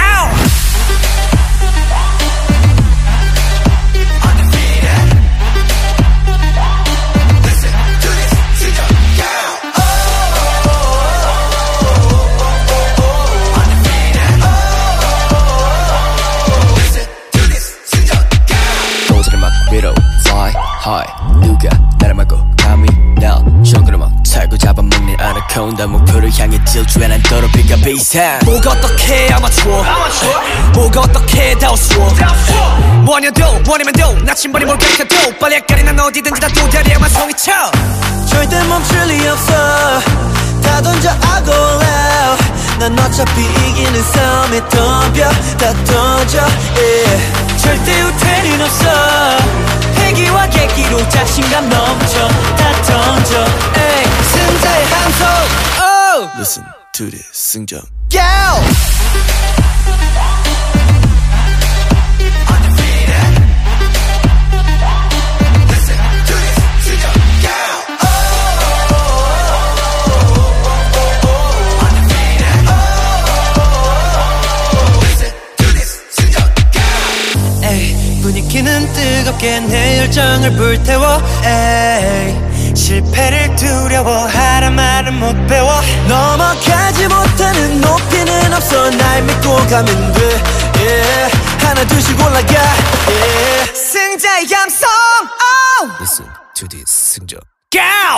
high 누가 나를 막고 감히 날 정글을 막 살고 잡아먹는 아나콘다 목표를 향해 질주해 난 더럽히가 비상 뭐가 어떻게 아마추어 뭐가 어떻게 다 우스워 뭐냐도 뭐냐면도 나침반이 뭘 가르쳐도 빨리 헷갈리 난 어디든지 다 도다리에만 성이쳐 절대 멈출 리 없어 다 던져 I go loud 난 어차피 이기는 싸움에 덤벼 다 던져 yeah. 절대 후퇴는 없어 패기와 계기로 자신감 넘쳐 다 던져 에이. 승자의 함성 oh. Listen to this 승전 Go! Listen to this, 뜨겁게 내 열정을 불태워 에이. 실패를 두려워하란 말은 못 배워 넘어가지 못하는 높이는 없어 날 믿고 가면 돼 yeah. 하나 둘씩 올라가 yeah. 승자의 감성 oh. Listen to this 승전 Go!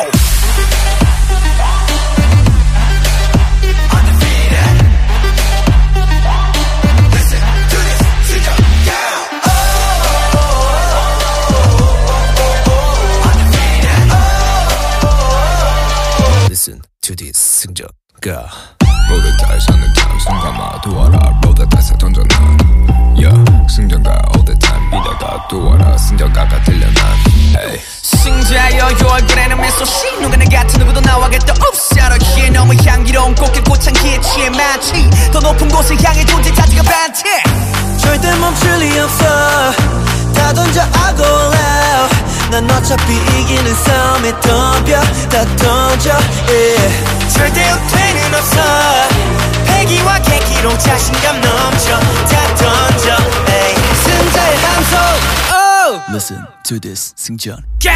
Listen to this 승전 Go 모두 다 사는 단 순간마도 알아 모두 다 사 던져 난 Yeah 승전가 all the time 이다가 또 알아 승전가가 들려 난 hey. 승자여 요 얼굴에는 미소씨 누구나 같은 누구도 나와겠다 Oops 알았기에 너무 향기로운 꽃길 꽃향기에 취해 마치 더 높은 곳을 향해 존재 자체가 반칙 절대 멈출 리 없어 다 던져 I go loud 난 어차피 이기는 싸움에 덤벼 다 던져 yeah. 절대 후퇴는 없어 패기와 계기로 자신감 넘쳐 다 던져 hey. 승자의 함성 oh. Listen to this 승전 Go!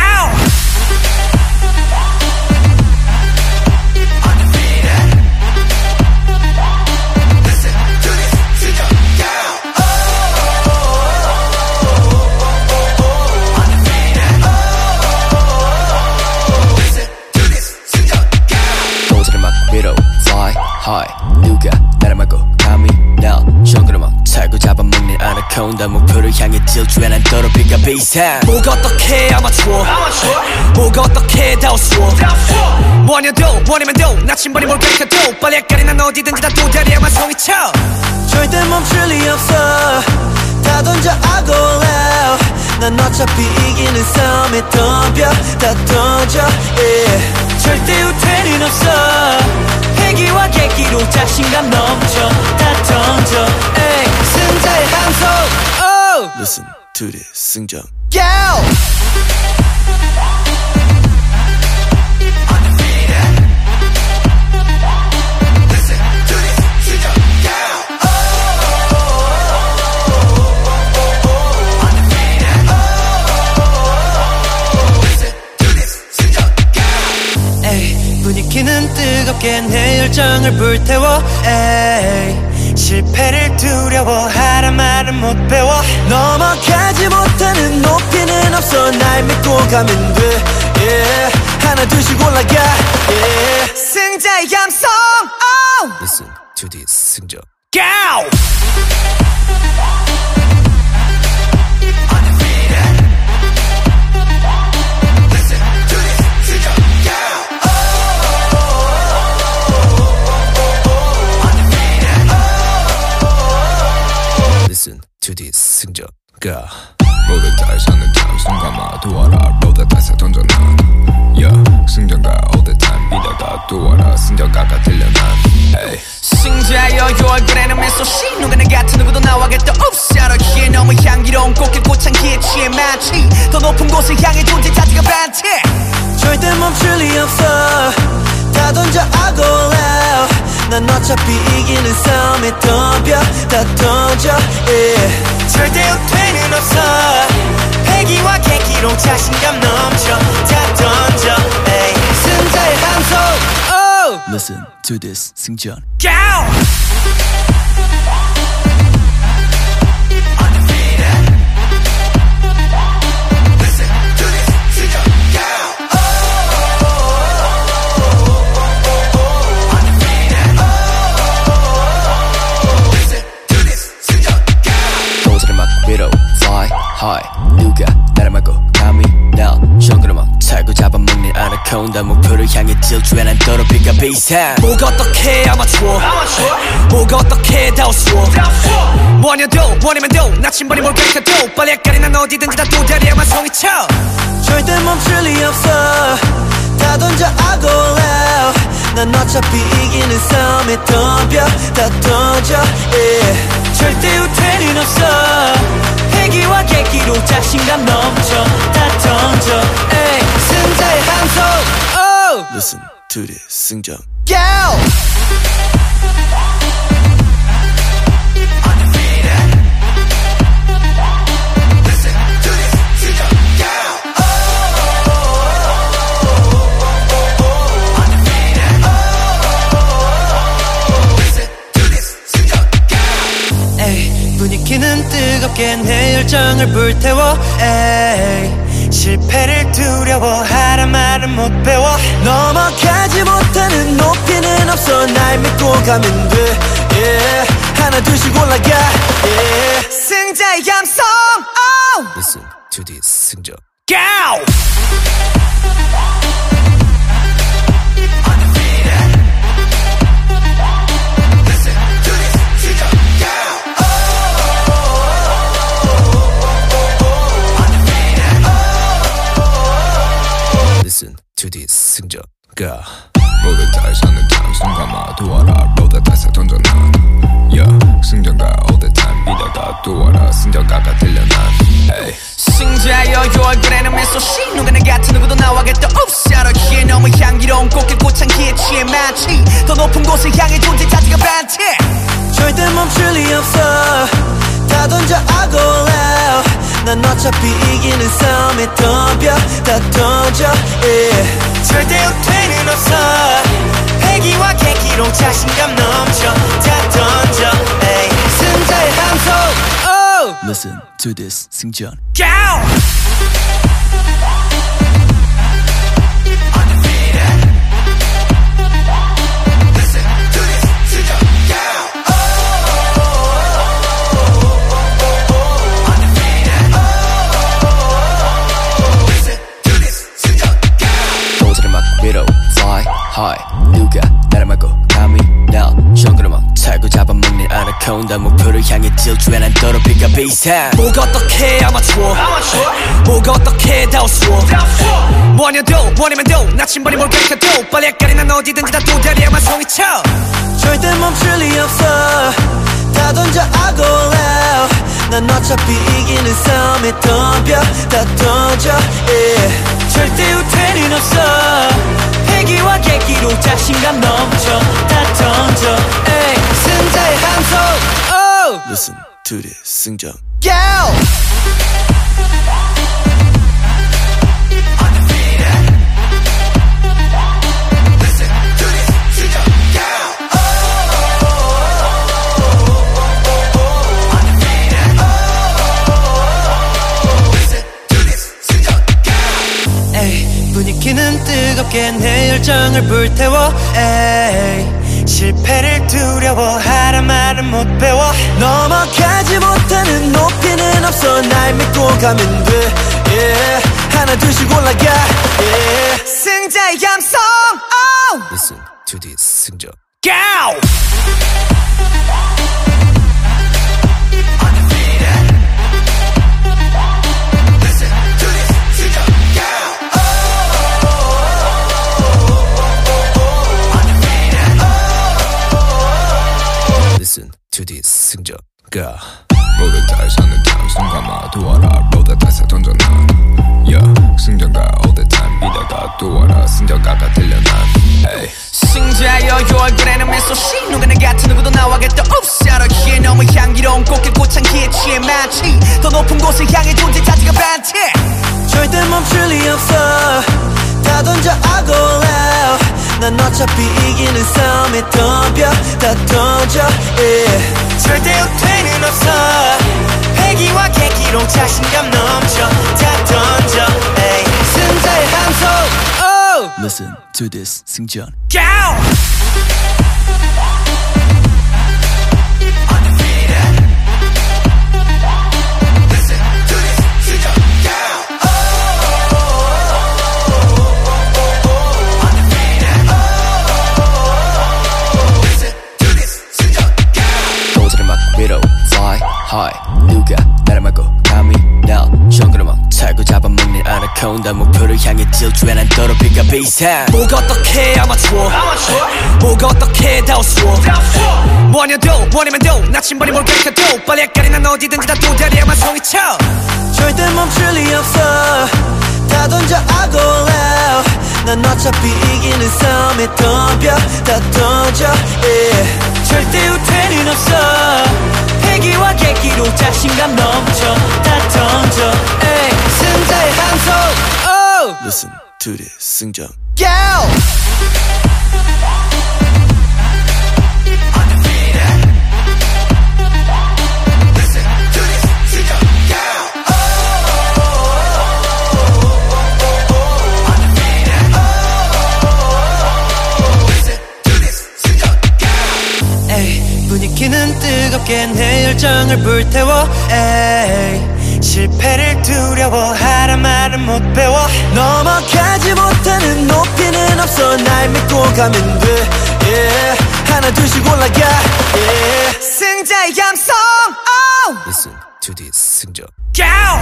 누가 나를 막고 감히 날 정글을 막 살고 잡아먹는 아나콘다 목표를 향해 질주해 난 더럽히가 비상 뭐가 어떻게 아마추어 뭐가 어떻게 다 우스워 뭐냐도 뭐냐면도 나침반이 뭘 가르쳐도 빨리 헷갈리 난 어디든지 다 도다리에만 성이쳐 절대 멈출 리 없어 다 던져 I go loud 난 어차피 이기는 싸움에 덤벼 다 던져 yeah. 절대 후퇴는 없어 패기와 계기로 자신감 넘쳐 다 던져 에이. 승자의 함성 oh. Listen to this 승전 Go! 분위기는 뜨겁게 내 열정을 불태워 에이. 실패를 두려워하란 말은 못 배워 넘어가지 못하는 높이는 없어 날 믿고 가면 돼 yeah. 하나 둘씩 올라가 yeah. 승자의 감성 oh. Listen to this 승전 Go! Listen to this 승전 Go 모두 다 사는 단 순간마도 알아 모두 다 사 던져 난 Yeah 승전가 all the time 이다가 또 알아 승전가가 들려 난 hey. 승자여 요 얼굴에는 미소씨 누구나 같은 누구도 나와겠다 Oops 알았기에 너무 향기로운 꽃길 꽃향기에 취해 마치 더 높은 곳을 향해 존재 자체가 반칙 절대 멈출 리 없어 다 던져 I go loud 난 어차피 이기는 싸움에 덤벼 다 던져 yeah. 절대 후퇴는 없어 패기와 계기로 자신감 넘쳐 다 던져 hey. 승자의 함성 oh. Listen to this 승전 Go! high 누가 나를 막고 감히 날 정글을 막 살고 잡아먹는 아나콘다 목표를 향해 질주해 난 더럽히가 비상 뭐가 어떻게 아마추어 뭐가 어떻게 다 우스워 뭐냐도 뭐냐면도 나침반이 뭘 가르쳐도 빨리 헷갈리 난 어디든지 다 도다리에만 성이쳐 절대 멈출 리 없어 다 던져 I go loud 난 어차피 이기는 싸움에 덤벼 다 던져 yeah. 절대 후퇴는 없어 패기와 계기로 자신감 넘쳐 다 던져 에이. 승자의 함성 oh. Listen to this 승전 Go! Listen to this, 열정을 불태워 에이, 실패를 두려워하란 말은 못 배워 넘어가지 못하는 높이는 없어 날 믿고 가면 돼 yeah. 하나 둘씩 올라가 yeah. 승자의 감성 oh. Listen to this 승전 Go! Listen to this 승전 Go 모두 다 사는 단 순간마도 알아 모두 다 사 던져 난 yeah. 승전가 all the time 이러다 또 알아 승전가가 들려 난 hey. 승자여 요 얼굴에는 미소씨 누구나 같은 누구도 나와겠다 Oops 알았기에 너무 향기로운 꽃길 꽃향기에 취해 마치 더 높은 곳을 향해 존재 자체가 반칙 절대 멈출 리 없어 다 던져 I go loud 난 어차피 이기는 싸움에 덤벼 다 던져 yeah. 절대 후퇴는 없어 패기와 계기로 자신감 넘쳐 다 던져 hey. 승자의 함성 oh. Listen to this 승전 Go! High 누가 나를 막고 감히 날 정글을 막 차고 잡아먹는 아나콘다 목표를 향해 질주해 난 더럽히가 비상 뭐가 어떻게 아마추어 뭐가 어떻게 다 우스워 뭐냐도 뭐냐면도 나침반이 뭘 가르쳐도 빨리 헷갈리 난 어디든지 다 도다리에만 성이쳐 절대 멈출 리 없어 다 던져 I go loud 난 어차피 이기는 싸움에 덤벼 다 던져 yeah. 절대 후퇴는 없어 패기와 계기로 자신감 넘쳐 다 던져 에이, 승자의 함성 oh. Listen to this 승전 Go! 분위기는 뜨겁게 내 열정을 불태워 에이, 실패를 두려워하란 말은 못 배워 넘어가지 못하는 높이는 없어 날 믿고 가면 돼 yeah. 하나 둘씩 올라가 yeah. 승자의 감성 oh. Listen to this 승전 Go! Listen to this 승전 Go 모두 다 사는 단 순간마도 알아 모두 다 사 던져 난 yeah. 승전가 all the time 이러다 또 알아 승전가가 들려 난 hey. 승자여 요 얼굴에는 미소씨 누구나 같은 누구도 나와겠다 Oops 알았기에 너무 향기로운 꽃길 꽃향기에 취해 마치 더 높은 곳을 향해 존재 자체가 반칙 절대 멈출 리 없어 다 던져 I go loud 난 어차피 이기는 싸움에 덤벼 다 던져 yeah. 절대 후퇴는 없어 패기와 계기로 자신감 넘쳐 다 던져 hey. 승자의 함성 oh. Listen to this 승전 Go! High 누가 나를 막고 감히 날 정글을 막 차고 잡아먹는 아나콘다 목표를 향해 질주해 난 더럽히가 비상 뭐가 어떻게 아마추어 뭐가 어떻게 다 우스워 뭐냐도 뭐냐면도 나침반이 뭘 가르쳐도 빨리 헷갈리 난 어디든지 다 도다리에만 성이쳐 절대 멈출 리 없어 다 던져 I go loud 난 어차피 이기는 싸움에 덤벼 다 던져 yeah. 절대 후퇴는 없어 패기와 계기로 자신감 넘쳐 다 던져 에이, 승자의 함성 oh. Listen to this 승전 Go! Listen to this, 승전, go! 분위기는 뜨겁게 내 열정을 불태워 에이, 실패를 두려워하란 말은 못 배워 넘어가지 못하는 높이는 없어 날 믿고 가면 돼 yeah. 하나 둘씩 올라가 yeah. 승자의 감성 oh. Listen to this 승적 Go!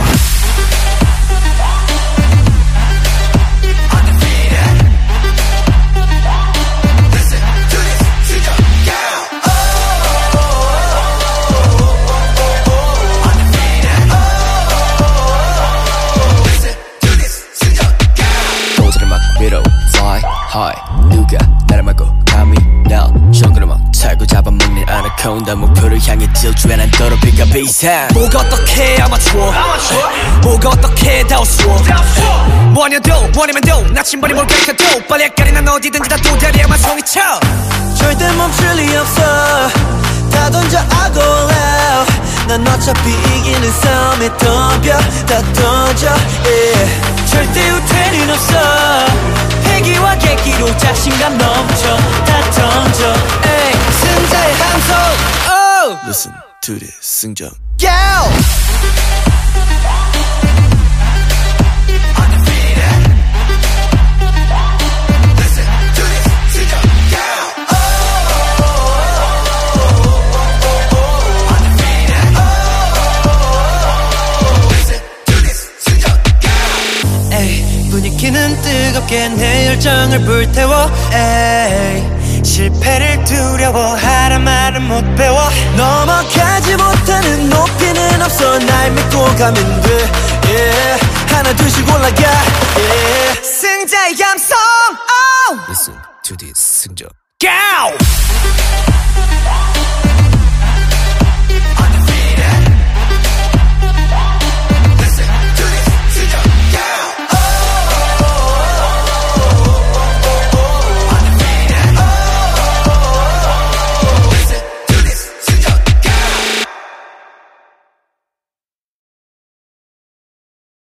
위로 fly high 누가 나를 막고 감히 날 정글을 막 차고 잡아먹는 아나콘다 목표를 향해 질주해 난 더럽히가 비상 뭐가 어떻게 아마추어 뭐가 어떻게 다 우스워 뭐냐도 뭐냐면도 나침반이 뭘 가르쳐도 빨리 헷갈리 난 어디든지 다 도다리에만 송이쳐 절대 멈출 리 없어 다 던져 I go loud 난 어차피 이기는 싸움에 덤벼 다 던져 yeah. 절대 후퇴는 없어 패기와 객기로 자신감 넘쳐 다 던져 에이, 승자의 함성 oh. Listen to this 승적 Go! 분위기는 뜨겁게 내 열정을 불태워 에이, 실패를 두려워하란 말은 못 배워 넘어가지 못하는 높이는 없어 날 믿고 가면 돼 yeah. 하나 둘씩 올라가 yeah. 승자의 감성 oh. Listen to this 승적 Go!